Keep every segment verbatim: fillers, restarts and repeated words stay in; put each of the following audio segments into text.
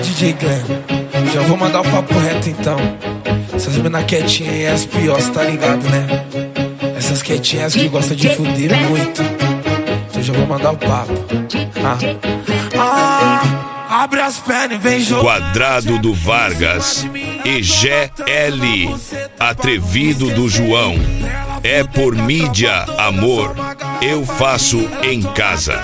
D J Glenn, já vou mandar o papo reto então. Essas mina quietinhas aí é as piores, tá ligado, né? Essas quietinhas que gostam de fuder muito. Então já vou mandar o papo. Ah, ah, abre as pernas e vem jogar. Quadrado do Vargas e G L, atrevido do João. É por mídia, amor, eu faço em casa.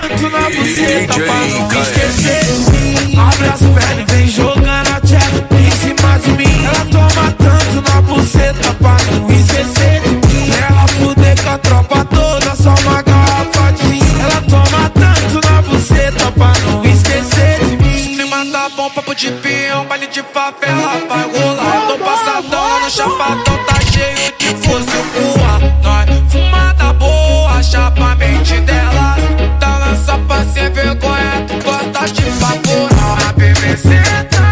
Abre as pernas e vem jogando a tcheca em cima de mim. Ela toma tanto na buceta pra não esquecer de mim. Ela fuder com a tropa toda, só uma garrafa de vinho. Ela toma tanto na buceta pra não esquecer de mim. O clima tá bom, papo de peão, baile de favela vai rolar. Eu tô passadão lá no chapadão, tá cheio de fuzil voar. Nós fumada boa, chapa a mente dela. Tá lança pra ser vergonha, tu gosta de favorar. A B B senta,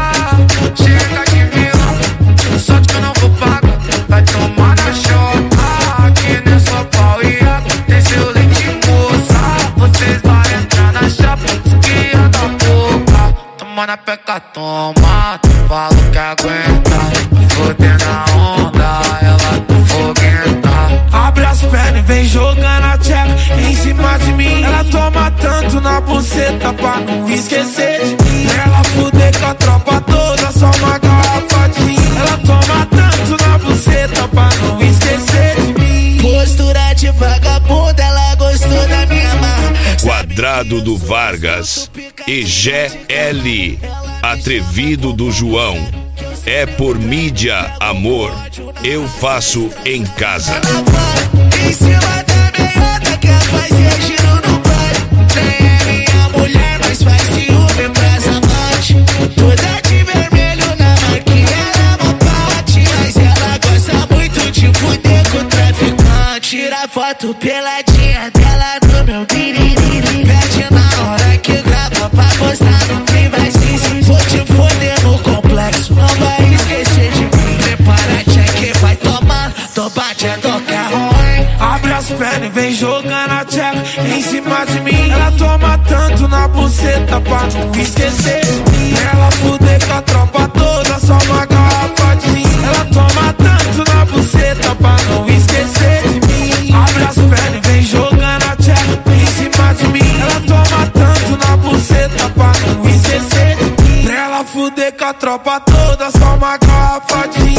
chega de vilão. Só que eu não vou pagar, vai tomar na chota. Aqui não é só pau e água, tem seu leite moça. Vocês vão entrar na chapa, esquia da boca. Toma na peca, toma, falo que aguenta. Fodendo a onda, ela tá foguenta. Abre as pernas e vem jogando a tcheca em cima de mim. Ela toma tanto na buceta pra não esquecer de mim. Ela fuder com a tropa toda, só uma garrafa de vinho. Ela toma tanto na buceta pra não esquecer de mim. Postura de vagabunda, ela gostou da minha marra. Quadrado do Vargas e G L, atrevido do João. É por mídia, amor, eu faço em casa. Em cima da meiota, quer fazer giro no baile. Nem é minha mulher, mas faz ciúme pras amantes. Toda de vermelho na marquinha, ela é uma parte. Mas ela gosta muito de fuder com o traficante. Tira foto peladinha dela no meu biriri. Pede na hora que grava pra postar no privacy. Vou te foder no complexo, não vai esquecer de mim. Prepara-te que vai tomar, tô batendo que é ruim. Abre as pernas e vem jogando a tcheca em cima de mim. Ela toma tanto na buceta pra não esquecer de mim. Ela fuder com a tropa toda, só uma garrafa de vinho. Ela toma tanto na buceta pra não esquecer de mim. Abre as pernas e vem jogando a tcheca em cima de mim. Ela toma tanto na buceta pra não esquecer de mim. Ela fuder com a tropa toda, só uma garrafa de vinho.